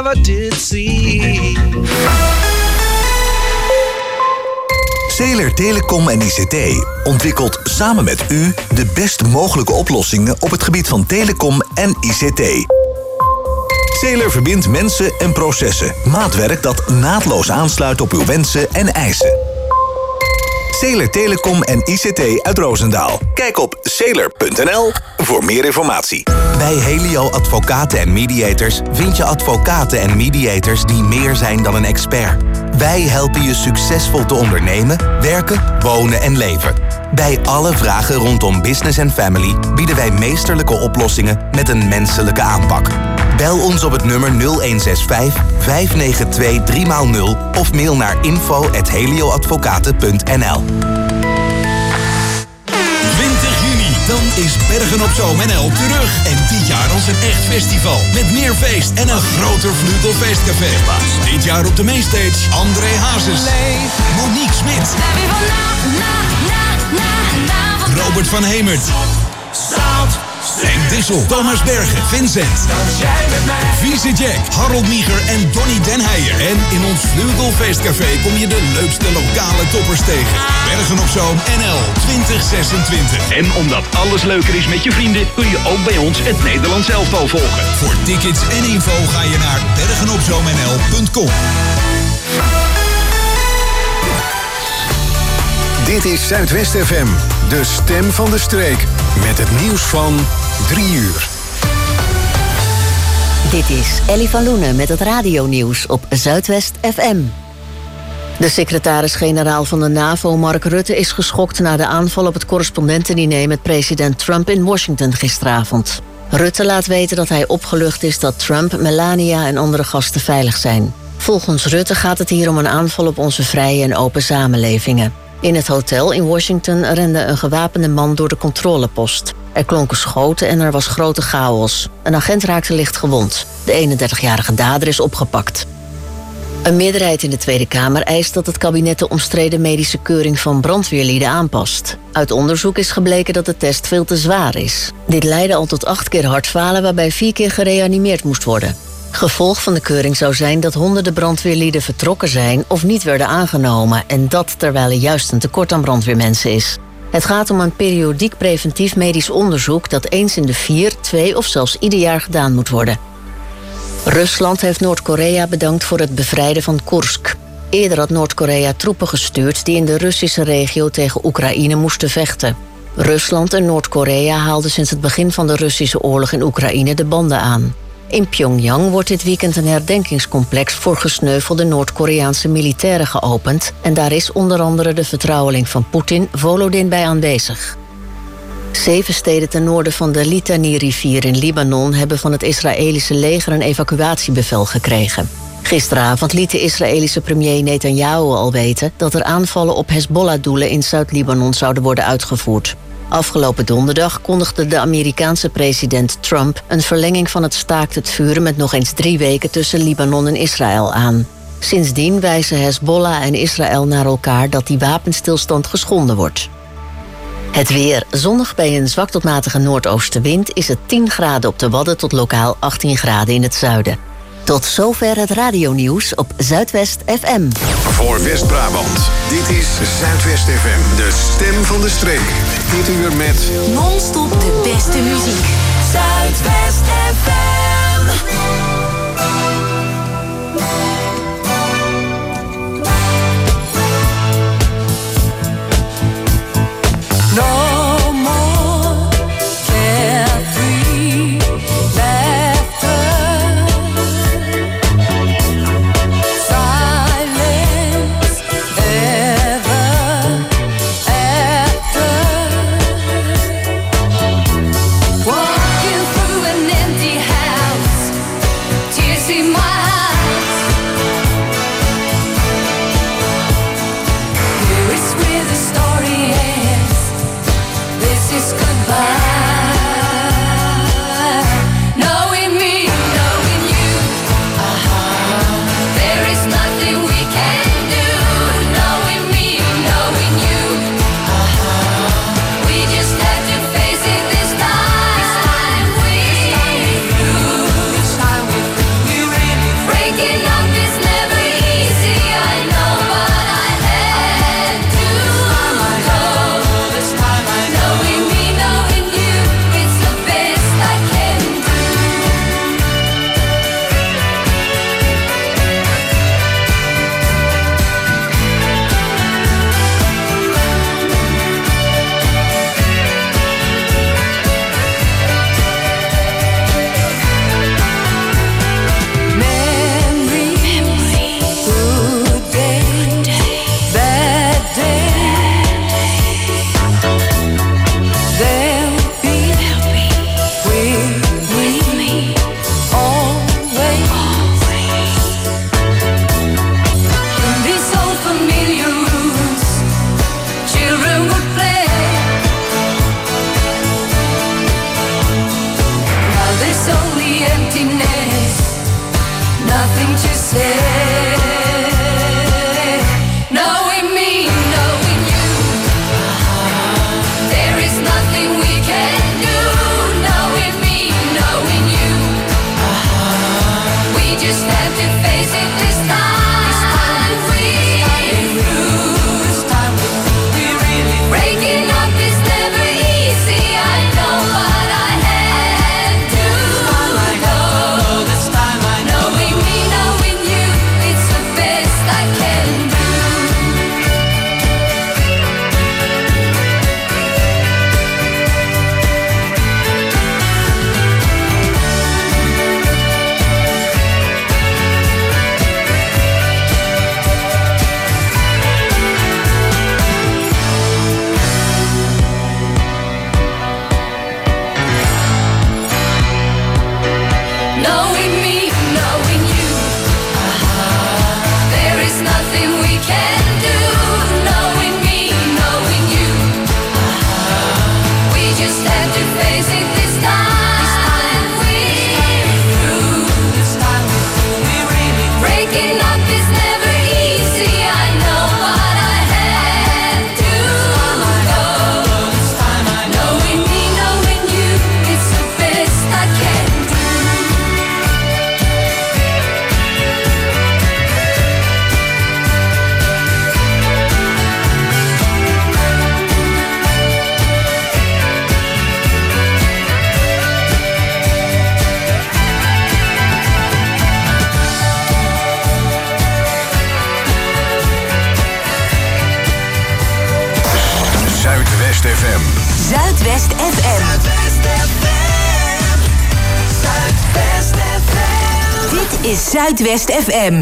never did see. Zeeler Telecom en ICT ontwikkelt samen met u de best mogelijke oplossingen op het gebied van telecom en ICT. Zeeler verbindt mensen en processen. Maatwerk dat naadloos aansluit op uw wensen en eisen. Zeeler Telecom en ICT uit Roosendaal. Kijk op zeeler.nl voor meer informatie. Bij Helio Advocaten en Mediators vind je advocaten en mediators die meer zijn dan een expert. Wij helpen je succesvol te ondernemen, werken, wonen en leven. Bij alle vragen rondom business en family bieden wij meesterlijke oplossingen met een menselijke aanpak. Bel ons op het nummer 0165 592 3x0 of mail naar info@helioadvocaten.nl. 20 juni, dan is Bergen op Zoom NL terug. En dit jaar als een echt festival. Met meer feest en een groter Vlugelfeestcafé. Dit jaar op de mainstage André Hazes, Monique Smit, Robert van Hemert, Henk Dissel, Thomas Bergen, Vincent, Vieze Jack, Harold Nieger en Donny Den Heijer. En in ons Vlugelfeestcafé kom je de leukste lokale toppers tegen. Bergen op Zoom NL 2026. En omdat alles leuker is met je vrienden, kun je ook bij ons het Nederlands elftal volgen. Voor tickets en info ga je naar bergenopzoomnl.com. Dit is Zuidwest FM, de stem van de streek. Met het nieuws van 3 uur. Dit is Ellie van Loenen met het radionieuws op Zuidwest FM. De secretaris-generaal van de NAVO, Mark Rutte, is geschokt na de aanval op het correspondentendiner met president Trump in Washington gisteravond. Rutte laat weten dat hij opgelucht is dat Trump, Melania en andere gasten veilig zijn. Volgens Rutte gaat het hier om een aanval op onze vrije en open samenlevingen. In het hotel in Washington rende een gewapende man door de controlepost. Er klonken schoten en er was grote chaos. Een agent raakte licht gewond. De 31-jarige dader is opgepakt. Een meerderheid in de Tweede Kamer eist dat het kabinet de omstreden medische keuring van brandweerlieden aanpast. Uit onderzoek is gebleken dat de test veel te zwaar is. Dit leidde al tot 8 keer hartfalen waarbij 4 keer gereanimeerd moest worden. Gevolg van de keuring zou zijn dat honderden brandweerlieden vertrokken zijn of niet werden aangenomen, en dat terwijl er juist een tekort aan brandweermensen is. Het gaat om een periodiek preventief medisch onderzoek dat eens in de 4, 2 of zelfs ieder jaar gedaan moet worden. Rusland heeft Noord-Korea bedankt voor het bevrijden van Koersk. Eerder had Noord-Korea troepen gestuurd die in de Russische regio tegen Oekraïne moesten vechten. Rusland en Noord-Korea haalden sinds het begin van de Russische oorlog in Oekraïne de banden aan. In Pyongyang wordt dit weekend een herdenkingscomplex voor gesneuvelde Noord-Koreaanse militairen geopend en daar is onder andere de vertrouweling van Poetin, Volodin, bij aanwezig. 7 steden ten noorden van de Litani-rivier in Libanon hebben van het Israëlische leger een evacuatiebevel gekregen. Gisteravond liet de Israëlische premier Netanyahu al weten dat er aanvallen op Hezbollah-doelen in Zuid-Libanon zouden worden uitgevoerd. Afgelopen donderdag kondigde de Amerikaanse president Trump een verlenging van het staakt het vuren met nog eens 3 weken tussen Libanon en Israël aan. Sindsdien wijzen Hezbollah en Israël naar elkaar dat die wapenstilstand geschonden wordt. Het weer. Zonnig bij een zwak tot matige noordoostenwind is het 10 graden op de Wadden tot lokaal 18 graden in het zuiden. Tot zover het radionieuws op Zuidwest FM. Voor West-Brabant, dit is Zuidwest FM, de stem van de streek. Dit uur met non-stop de beste muziek. Zuidwest FM. No more carefree laughter. Silence ever after. Walking through an empty house. nothing to say. Knowing me, knowing you, there is nothing we can do. Knowing me, knowing you, we just have to face it this time. Breaking up is never easy. I know what I had to go. This time I know. Knowing me, knowing you, it's the best I can do. Knowing me, knowing you, there is nothing we can do. Knowing me, knowing you, we just have to face it this time. We're through. This time we really. Breaking up is never easy. I know what I had to go. This time I know. Knowing me, knowing you, it's the best I can do. Zuidwest FM. Zuidwest FM. Dit is Zuidwest FM.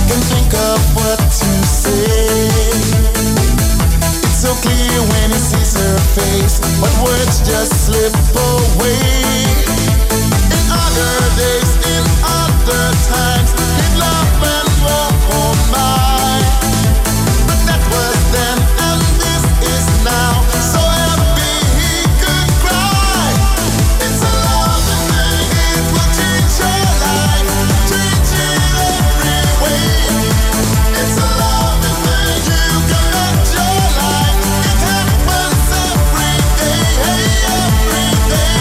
can think of what to say. It's so clear when he sees her face, but words just slip away. In other days, in other times, he'd laugh and walk on by. But that was then, and this is now. So happy he could cry. It's a loving thing, it will change your life, change it every way. It's a loving thing, you can bet your life. It happens every day, every day.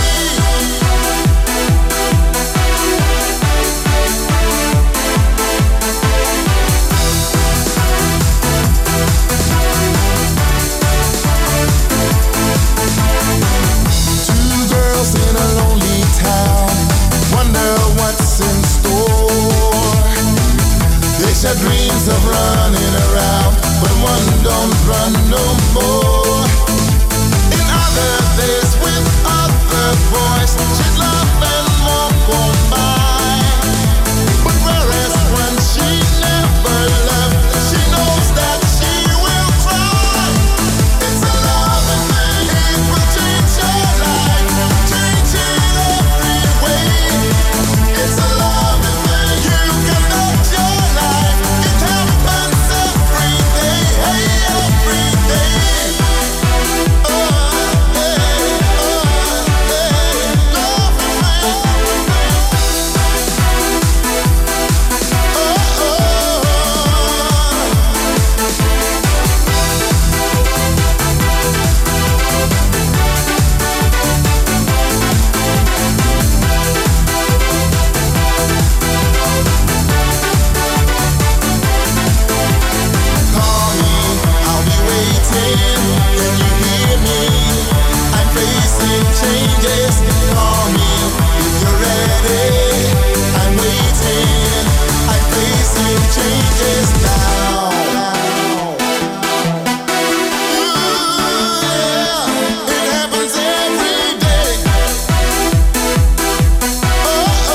Two girls in a lonely town wonder what's in store. They share dreams of running around, but one don't run no more. In other days with other boys, she'd laugh and walk on by. But whereas when she never left, she knows that she will try. It's a loving thing, it will change your life, change it every way. It's a loving thing, you can bet your life. It happens every day, every day. Oh, hey, loving thing. Call me, I'll be waiting. Can you hear me? I'm facing changes. Call me if you're ready. I'm waiting. I'm facing changes now. Ooh, yeah, it happens every day. Oh,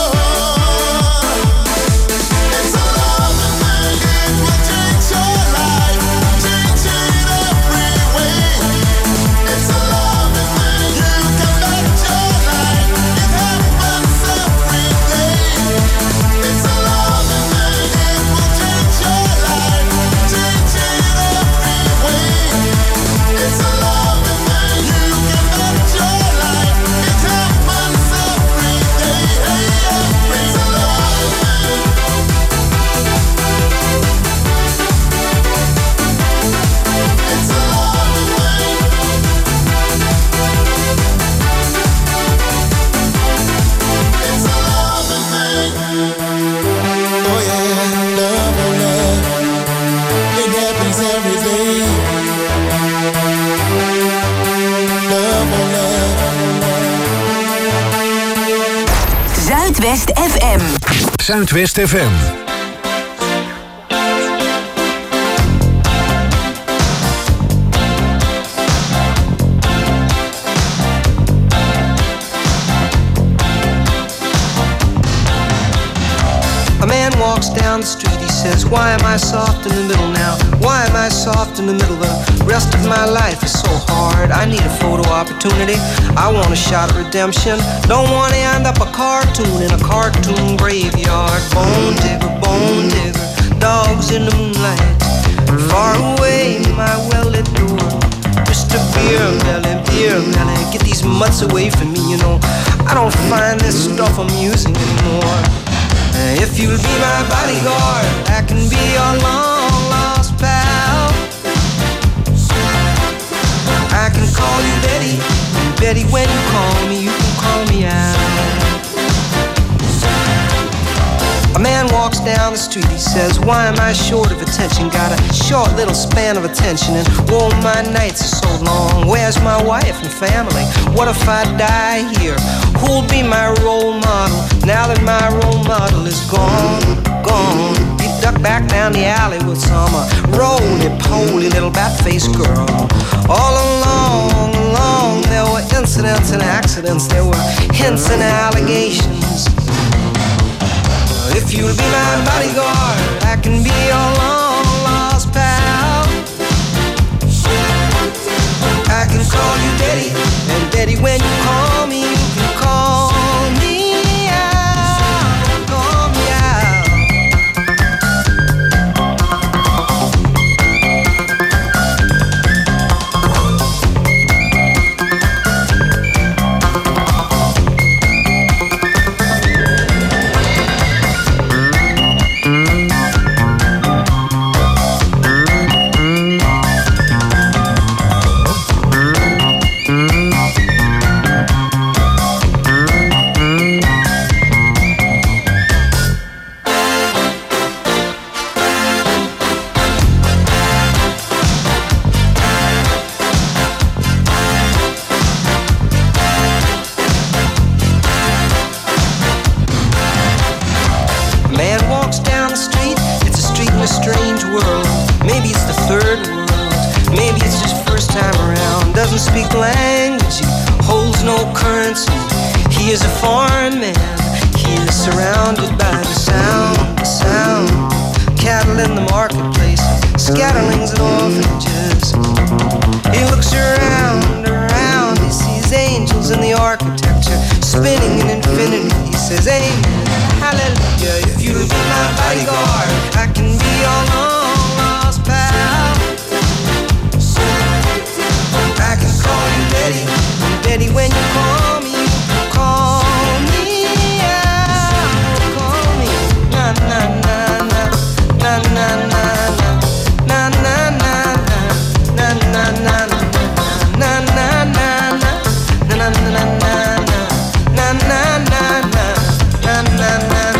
it's a loving thing, it will change your life, change it every way. It's a loving thing, you can bet your life. It happens every day. It's a loving thing, it will change your life, change it every way. It's a loving thing, you can bet your life. It happens every day, it's a loving thing. It's a loving thing. It's a loving thing. Oh yeah, love, oh love. It happens every day. Love, oh love. Zuidwest FM. Zuidwest FM. A man walks down the street, he says, why am I soft in the middle now? Why am I soft in the middle? The rest of my life is so hard. I need a photo opportunity. I want a shot at redemption. Don't want to end up a cartoon in a cartoon graveyard. Bone digger, dogs in the moonlight. Far away, my well-lit door. Mr. Beer Belly, get these mutts away from me, you know. I don't find this stuff amusing anymore. If you'll be my bodyguard, I can be your long-lost pal. I can call you Betty, and Betty, when you call me, you can call me out. A man walks down the street, he says, why am I short of attention? Got a short little span of attention, and oh, my nights are so long. Where's my wife and family? What if I die here? Who'll be my role model now that my role model is gone? He ducked back down the alley with some roly-poly little bat-faced girl. All along, there were incidents and accidents. There were hints and allegations. If If you'll be my bodyguard, I can be your long lost pal. I can call you Daddy, and Daddy, when you call me, you can call me out, call me out. Speak the language, he holds no currency. He is a foreign man. He is surrounded by the sound. Cattle in the marketplace, scatterlings at orphanages. He looks around, he sees angels in the architecture, spinning in infinity. He says, amen, hallelujah. If you'll be my bodyguard, I can be your long lost pal. I can call you Daddy, Daddy, when you call me, call me out, call me, na na na na, na na na na, na na na na, na na na na, na na na na, na na na na, na na na na, na na.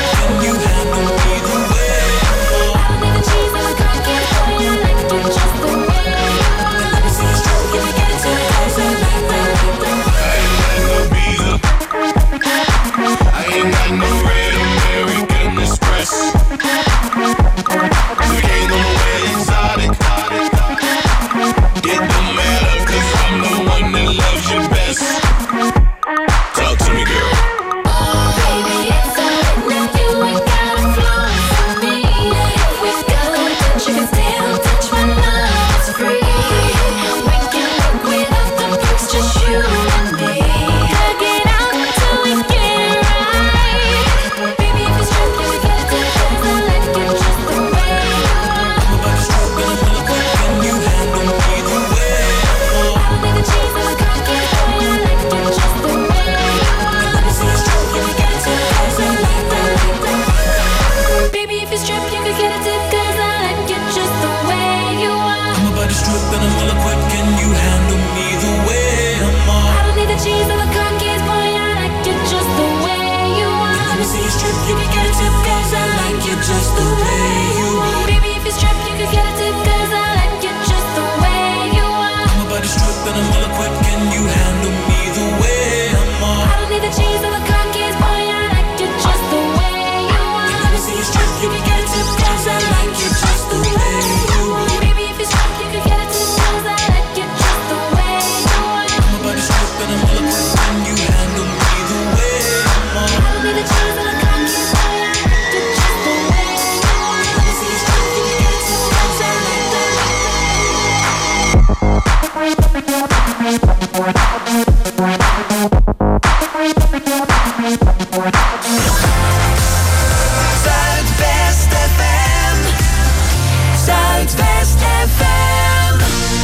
Just Zuidwest FM. Zuidwest FM.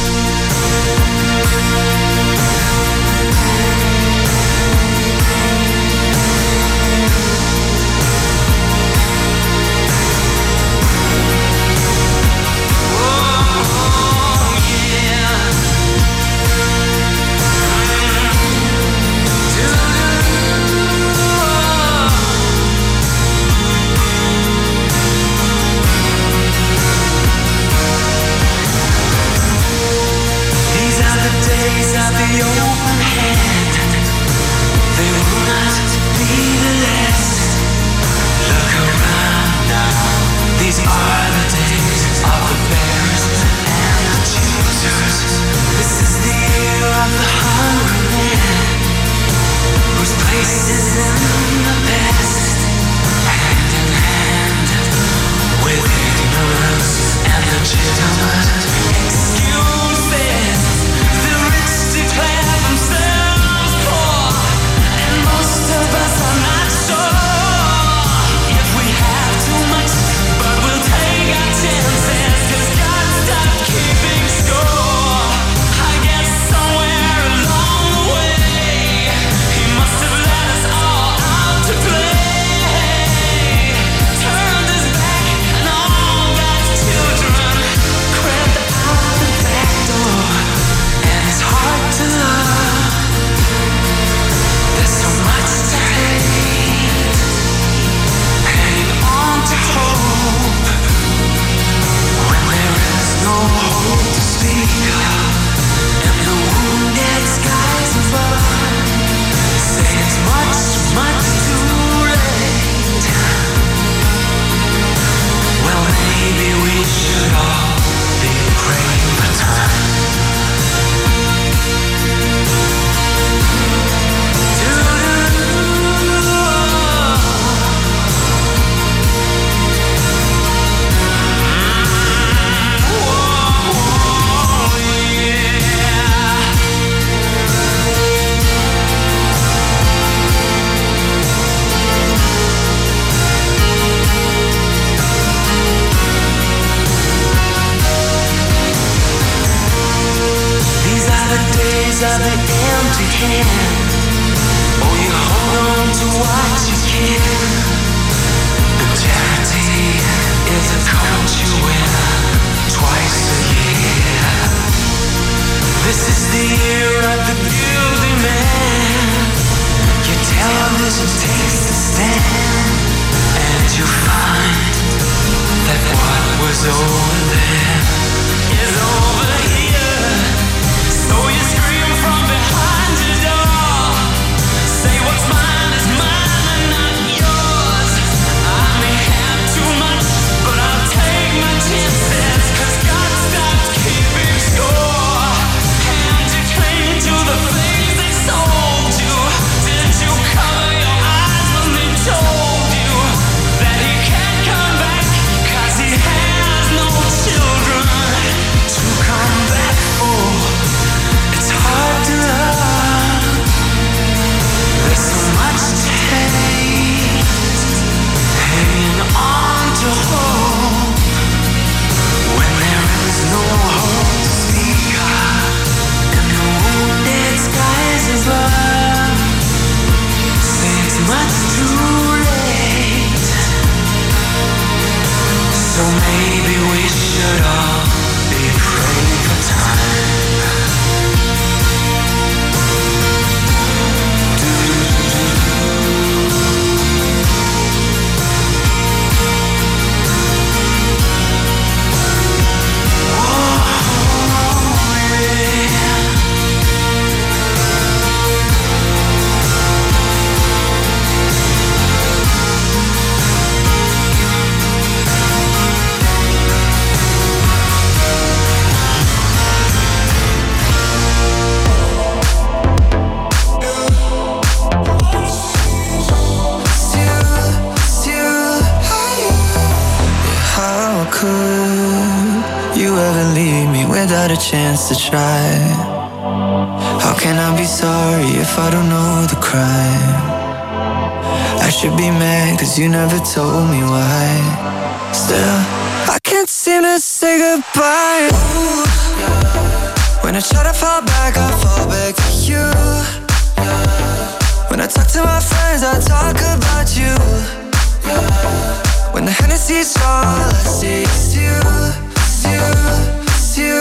Days of the open hand, they will not be the last. Look around now, these are the days of the bearers and the choosers. This is the year of the hungry man, whose place is in the past, hand in hand with ignorance and legitimate excuses. Declare themselves poor, and most of us are not sure if we have too much, but we'll take our chances, 'cause God stopped keeping score. I guess somewhere along the way, He must have let us all out to play. Turned His back and all God's children crept out the back door. It's hard to love. There's so much to hate. Hanging on to hope when there is no hope to speak of, and the wounded skies above say it's much, much too late. Well, maybe we should all be praying for time. Days of the empty hand. Oh, you hold on to what you can. But charity is a coat you wear twice a year. This is the year of the guilty man. Your television takes a stand, and you find that what was over there is over here. So you scream from behind your door, say what's mine is mine and not yours. I may have too much, but I'll take my chances, 'cause God stopped keeping score. And you cling to the things they sold you. Did you cover your eyes when they told you that He can't come back, 'cause He has no children to come back for? It's hard to love. There's so much to hate. Hanging on to hope when there is no hope to speak of, and the wounded skies above say it's much too late. So maybe we should all be praying for time. Could you ever leave me without a chance to try? How can I be sorry if I don't know the crime? I should be mad cause you never told me why. Still, I can't seem to say goodbye. Ooh, yeah. When I try to fall back, I fall back to you. Yeah. When I talk to my friends, I talk about you. Yeah. When the Hennessy's all I see is you, it's you, it's you.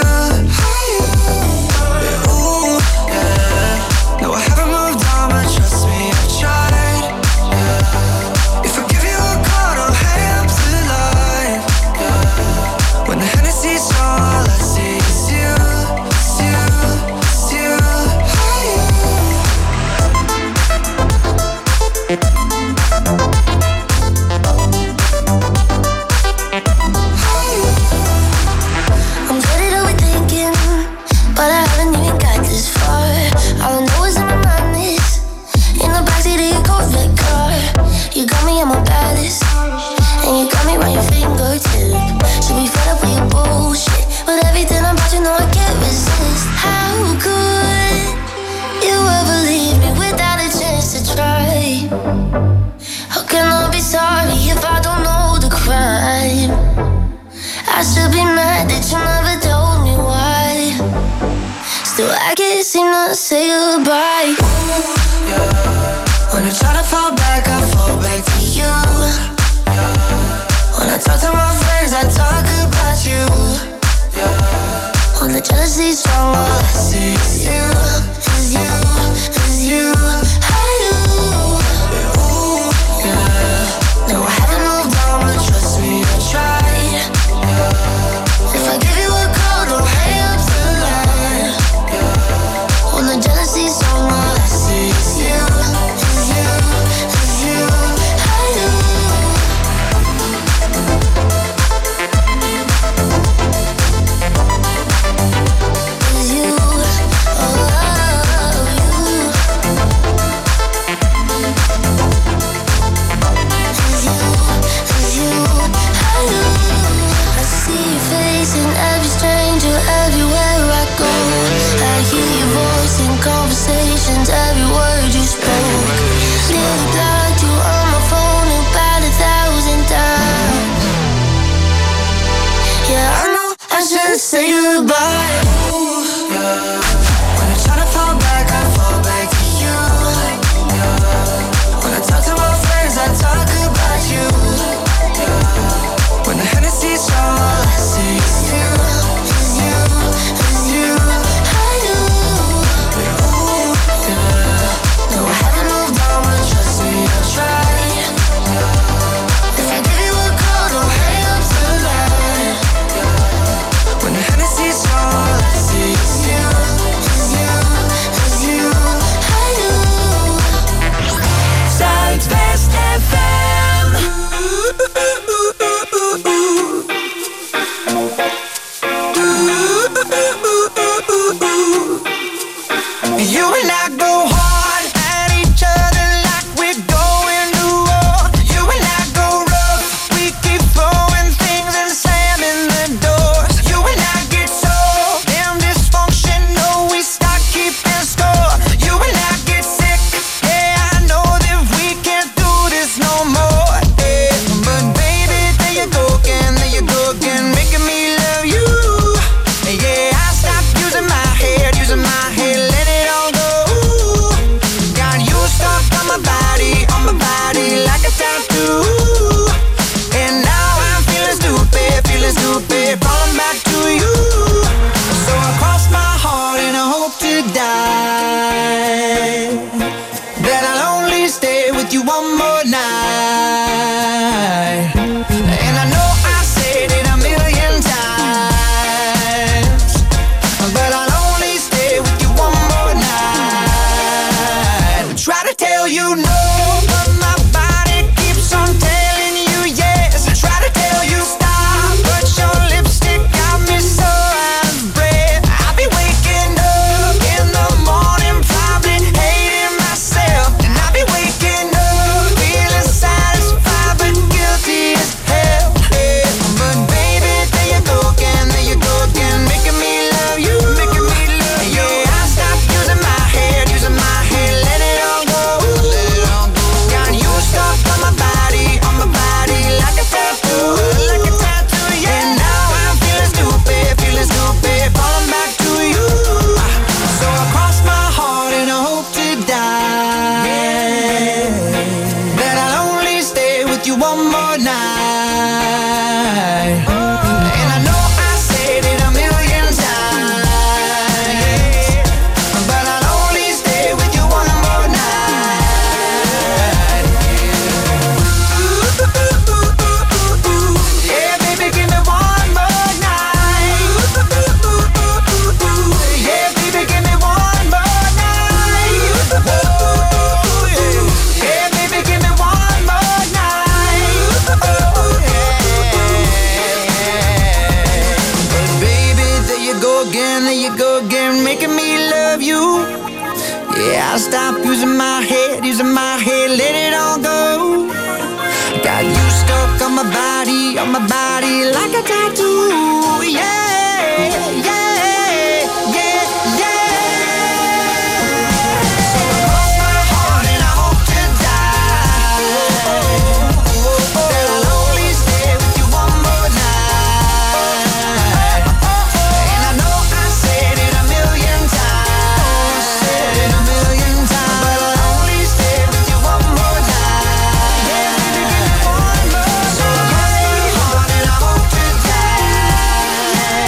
Yeah, ooh, yeah. No, I haven't moved on, but trust me, I tried. Yeah. If I give you a call, don't hang up the line. Yeah. When the Hennessy's all I see is you, it's you, it's you. I'm good at overthinking, but I haven't even got this far. All I know is in my mind is in the backseat of your Corvette car. You got me at my baddest, and you got me around your fingertip. Should be fed up with your bullshit, but everything about you know I can't resist. How could you ever leave me without a chance to try? How can I be sorry if I don't know the crime? I should be mad that you never told me why. Still I can't seem to say goodbye. Ooh, yeah. When I try to fall back, I fall back to you. Yeah. When I talk to my friends, I talk about you. Yeah. When the jealousy's strong, all I see is you, is you, is you. No, I haven't moved on, but trust me, I tried. Yeah. If I give you a call, don't hang up the line. Yeah. When the jealousy's on, all I see is you, is you, is you. Is you, oh, you. I see your face in every stranger, everywhere I go. I hear your voice in conversations, every word you spoke. Nearly blocked you on my phone about 1,000 times. Yeah, I know I should say goodbye. Ooh, yeah. When I try to fall back, I fall back to you. Yeah. When I talk to my friends, I talk about you. When the Hennessy's all I see is you, is you, is you. Ooh, yeah. No, I haven't moved on, but trust me, I tried. If I give you a call, don't hang up the line. When the Hennessy's all I see is you, is you, is you. Zuidwest FM. again, there you go again, making me love you. Yeah, I'll stop using my head, let it all go. Got you stuck on my body like a tattoo. Yeah, yeah, yeah, yeah. So cross my heart and I hope to die. That I'll only stay with you one more night. And I know I said it a million times, but I'll only stay with you one more night. Yeah, baby, give me one more. So cross my heart and I hope to die.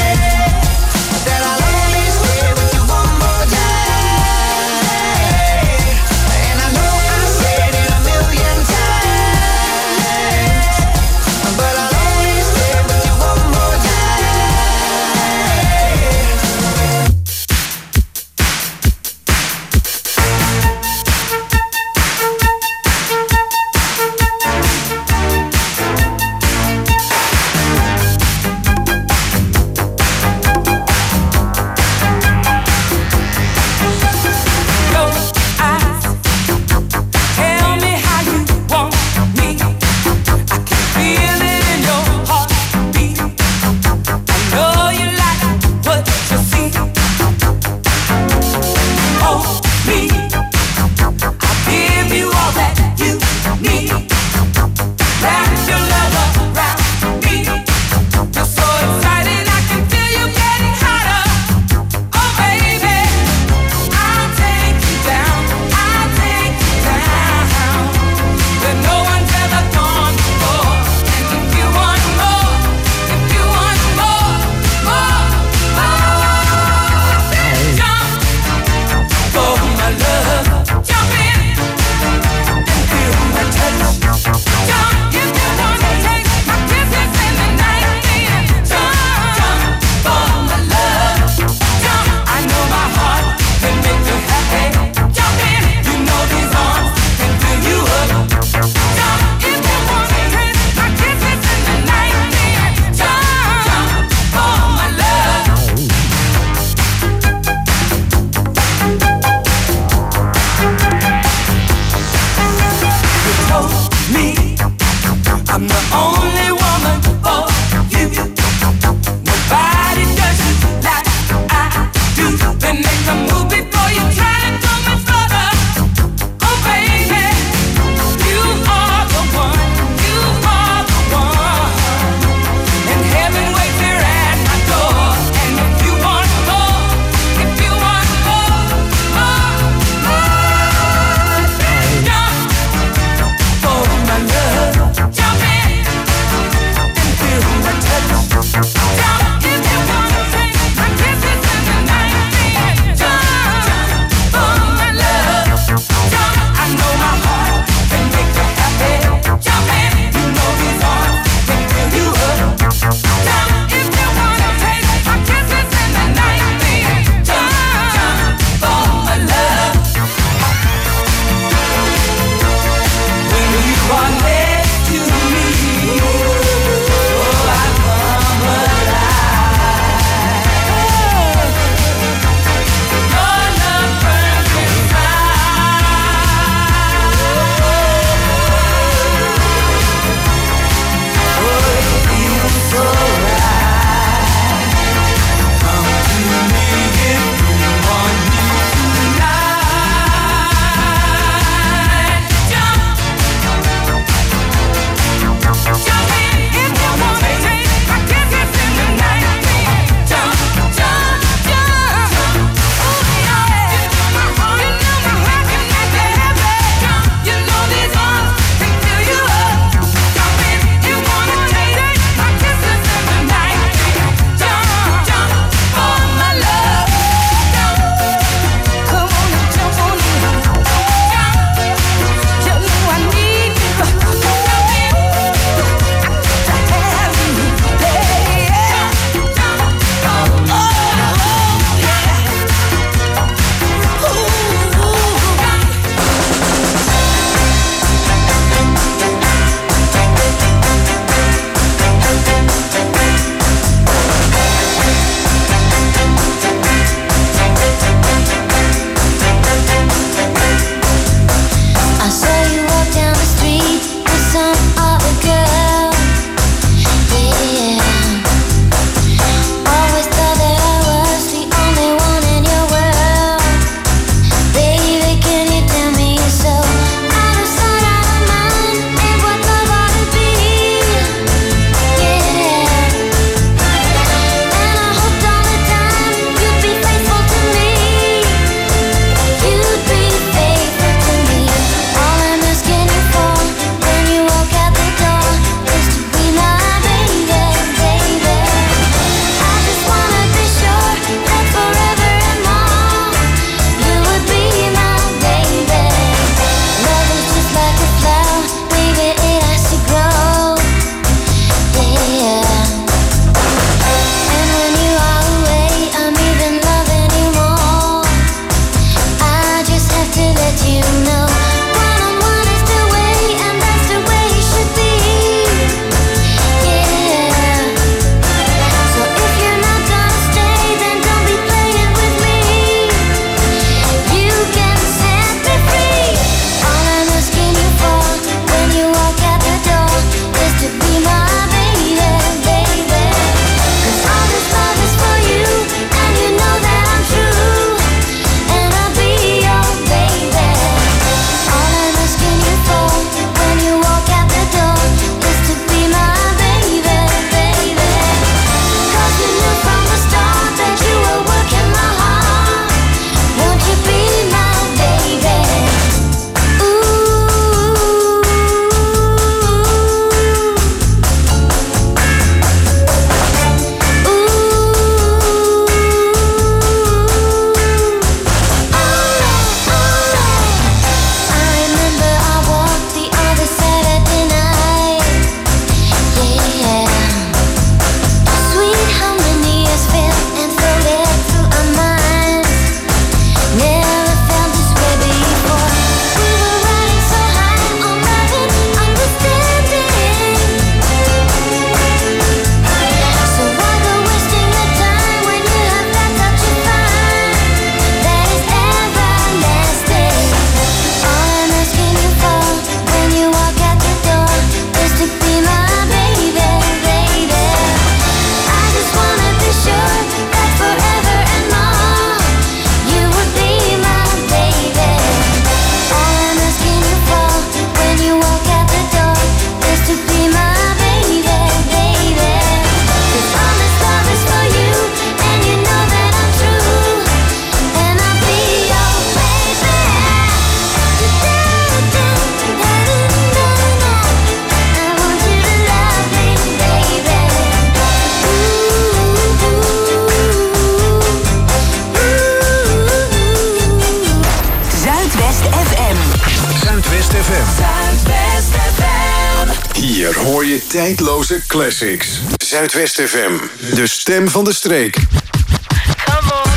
FM. Zuidwest FM. Hier hoor je tijdloze classics. Zuidwest FM, de stem van de streek. Come on.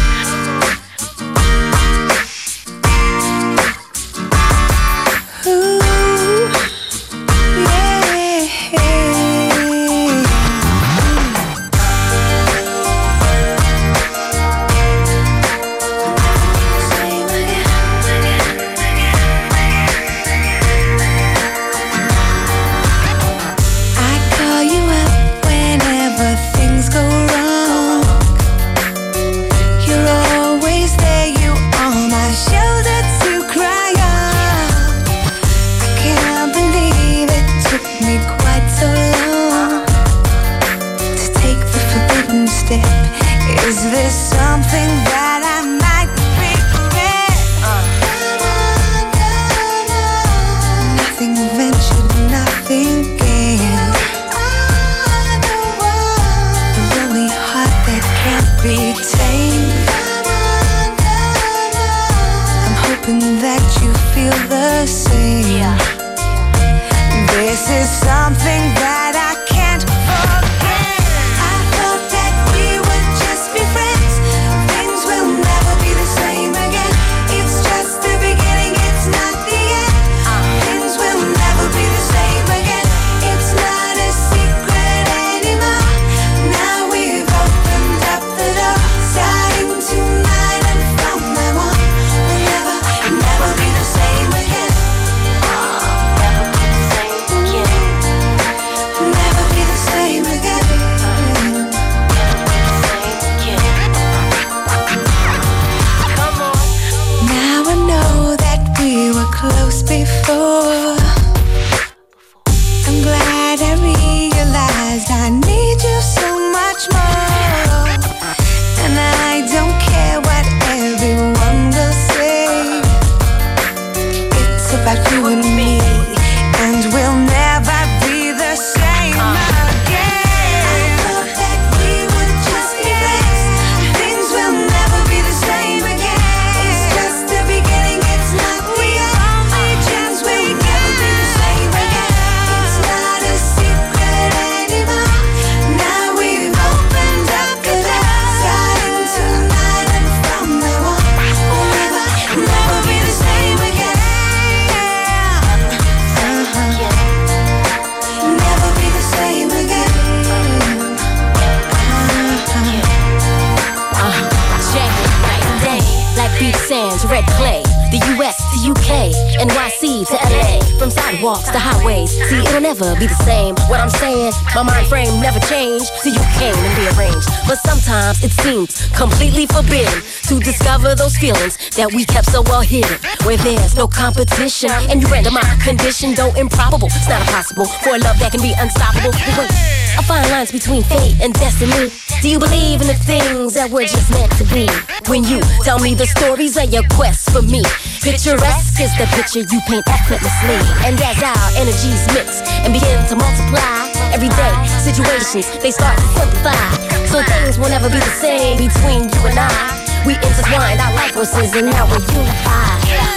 Be the same. What I'm saying, my mind frame never changed till you came and rearranged. But sometimes it seems completely forbidden to discover those feelings that we kept so well hidden. Where there's no competition and you render my condition, though improbable, it's not impossible for a love that can be unstoppable. But wait, I find lines between fate and destiny. Do you believe in the things that we're just meant to be? When you tell me the stories of your quest for me, picturesque is the picture you paint effortlessly. And as our energies mix and begin to multiply, everyday situations, they start to simplify. So things will never be the same between you and I. We intertwined our life forces and now we're unified.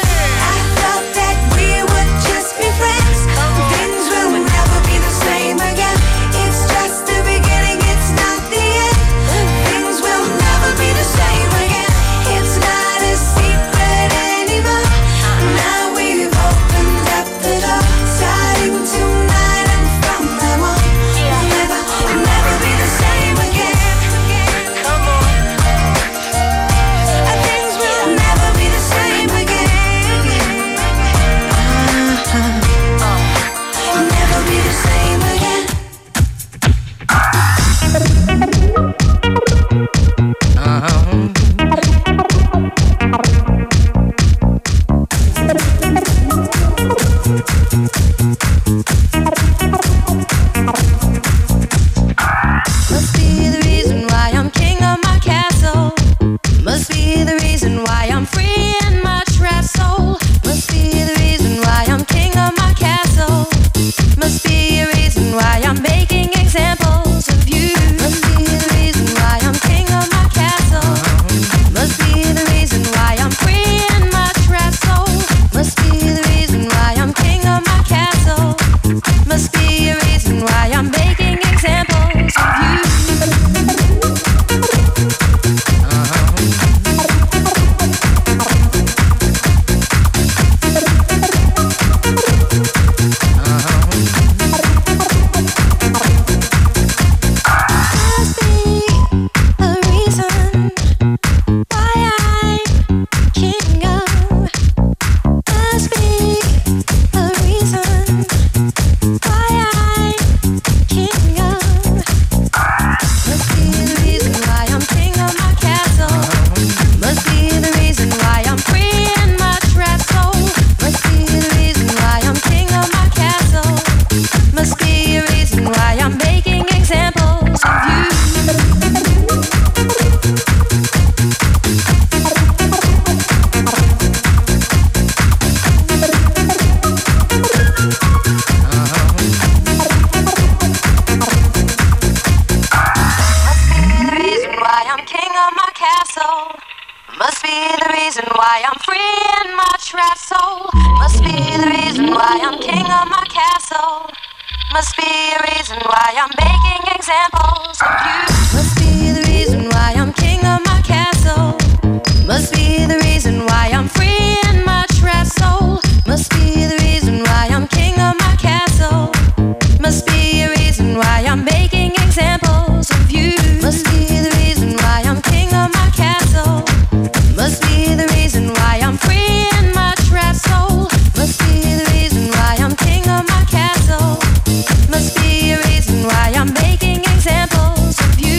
I thought that we would just be friends. Things will never be the same again. It's just the beginning, it's not the end. Things will never be the same again. It's not a secret anymore. Now we've opened up the door, starting tonight and from now on. We'll never be the same again. Come on. Things will never be the same again. castle. Must be the reason why I'm free in my trapped soul. Must be the reason why I'm king of my castle. Must be a reason why I'm making examples of you. Must be the reason why I'm king of my castle. Must be the reason why I'm free in my trapped soul. Must be the reason why I'm king of my castle. Must be a reason why I'm making examples of you. Must be the reason why I'm king of my castle. Must be the reason why I'm free in my trapped soul. Must be the reason why I'm king of my castle. Must be a reason why I'm making examples of you.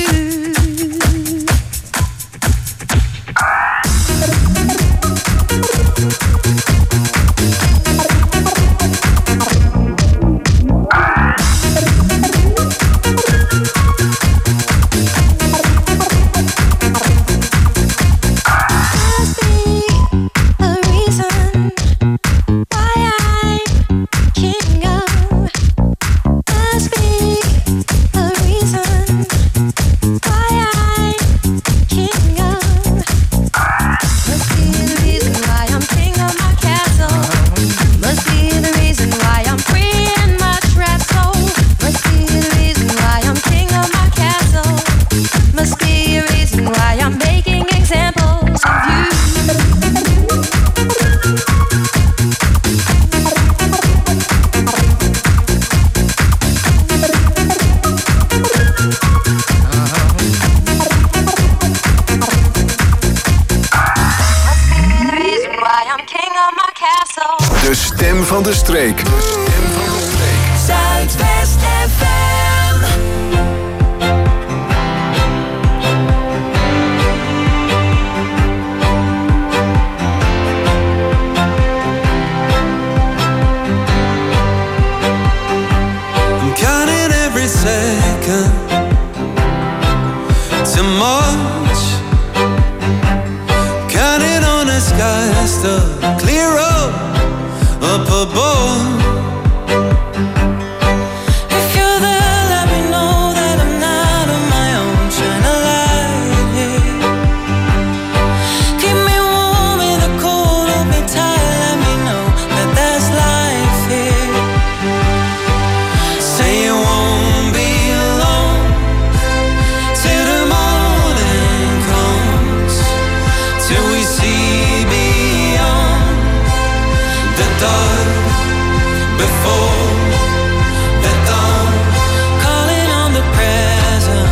De stem van de streek. Zuidwest FM. I'm counting every second to March. Counting on the skies to clear up above. If you're there, let me know that I'm not on my own. Shine a light here. Keep me warm in the cold, hold me tight. Let me know that there's life here. Say you won't be alone till the morning comes, till we see beyond the dark. Before the dawn, calling on the present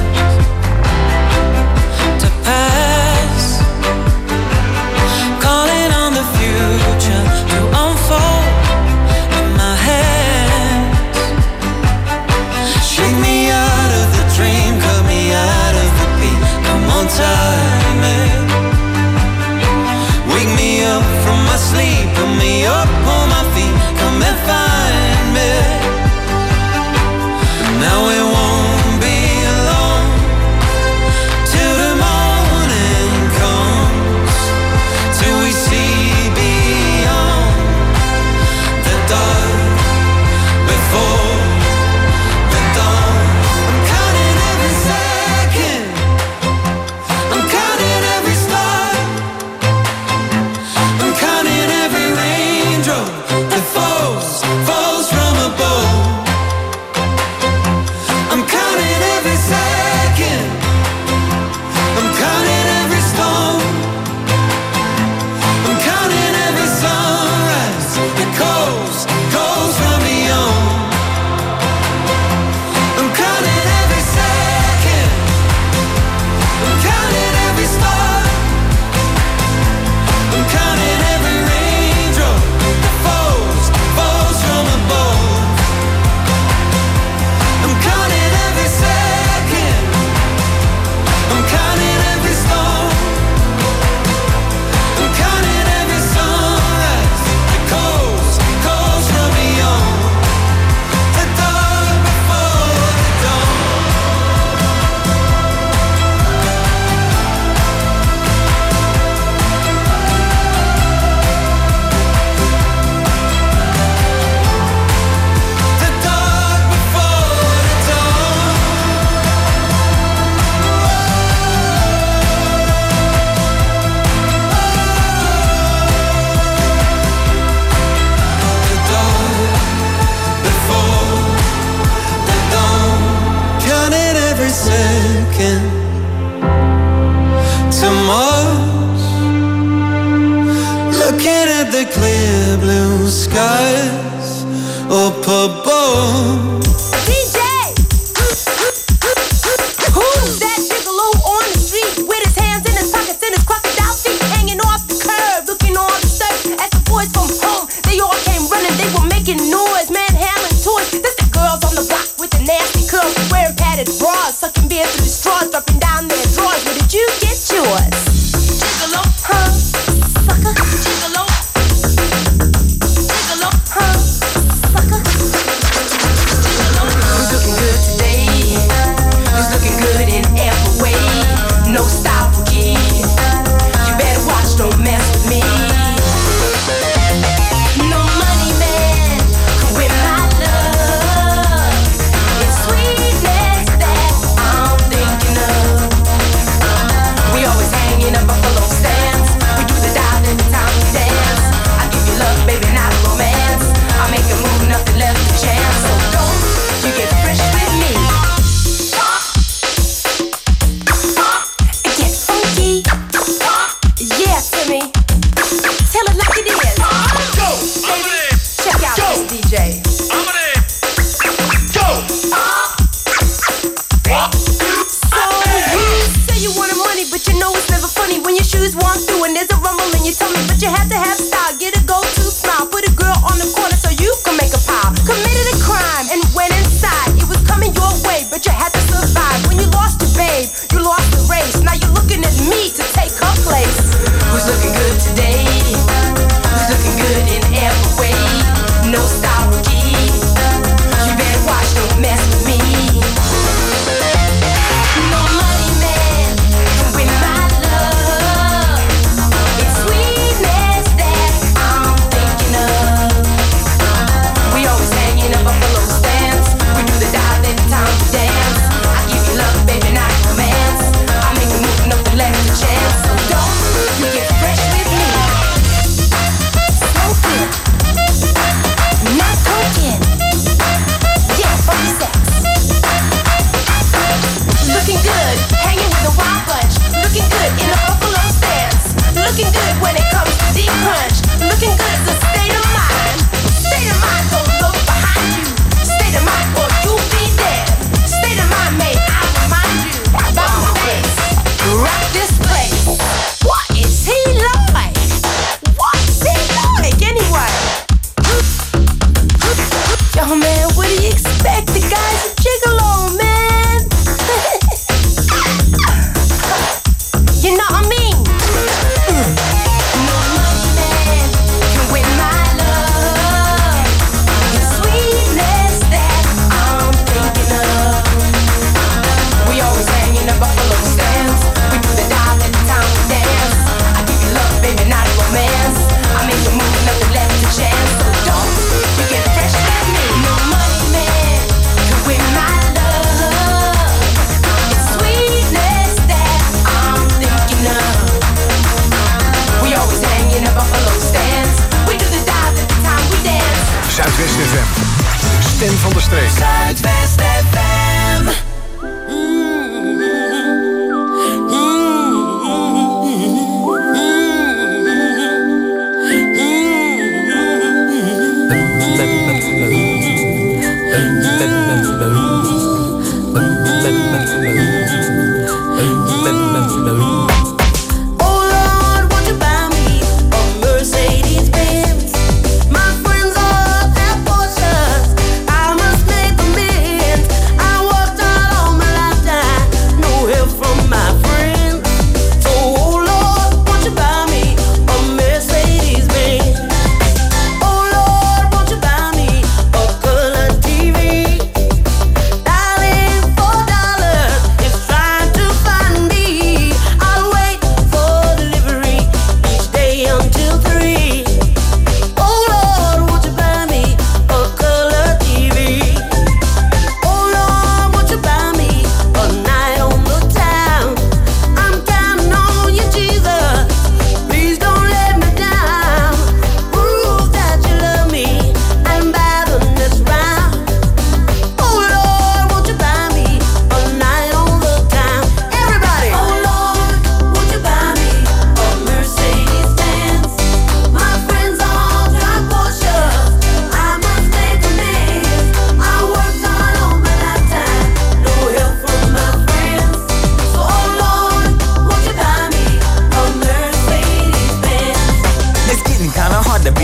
to pass, calling on the future to unfold in my hands. Shake me out of the dream, cut me out of the beat. Come on, time it. Wake me up from my sleep, put me up on my feet. Come and find me. the clear blue skies up above. DJ, who's that gigolo on the street with his hands in his pockets and his crocodile feet hanging off the curb, looking all disturbed? As the boys from home, they all came running, they were making noise, manhandling toys. That's the girls on the block with the nasty curls, wearing padded bras, sucking beer through the straws, dropping down their drawers. Where did you get yours? Gigolo, huh? Sucker, gigolo. Gigolo, huh? Sucker. Who's looking good today? Who's looking good in every way? No style for kid. You better watch, don't mess with me. No money man can win my love. It's sweetness that I'm thinking of. We always hanging up buffalo stands. We do the dial every time we dance. I give you love, baby, not romance. I make a move, nothing left to chance. So don't you get fresh with me. Get funky. Yeah, Timmy. Tell it like it is. Go, baby. Check out this DJ. So you say you wanted money, but you know it's never funny when your shoes walk through and there's a rumble in your tummy. But you have to have style, get a go-to smile, put a girl on the corner so you can make a pile. Committed a crime and went inside. It was coming your way, but you had to survive. When you lost your babe, you lost the race. Now you're looking at me to take her place. Who's looking good today? Who's looking good in every way? No style rookie. You better watch, don't mess with me. No money man can win my love. It's sweetness that I'm thinking of. We always hanging up buffalo stands. We do the dial every time we dance. I give you love, baby, not romance. I make a move, nothing left to chance. So don't you get fresh with me. Smoking, not token. Yeah, funky sex. Looking good, hanging with a wild bunch. Looking good in a buffalo stance. Looking good when it comes to deep crunch. Looking good is a state of mind. State of mind, don't look behind you. State of mind or you'll be dead. State of mind, may I remind you about my face. Rock this place. What is he like? What's he like anyway? Yo man, what do you expect? The guy's a gigolo, man. You know what I mean? No money man can win my love. It's sweetness that I'm thinking of. We always hanging up buffalo stands. We do the dial every time we dance. I give you love, baby, not romance. I make a move, nothing left to chance. So don't you get fresh with me. No money man can win my love. It's sweetness that I'm thinking of.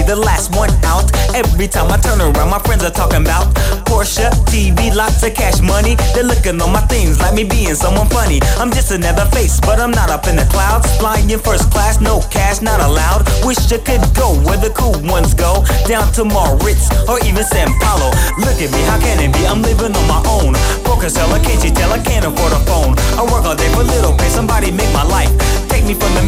the last one out. Every time I turn around, my friends are talking about Porsche, TV, lots of cash money. They're looking on my things like me being someone funny. I'm just another face, but I'm not up in the clouds. Flying in first class, no cash, not allowed. Wish I could go where the cool ones go, down to Moritz or even San Paulo. Look at me, how can it be? I'm living on my own. Focus, hella, can't you tell I can't afford a phone? I work all day for little pay, somebody make my life. Take me from the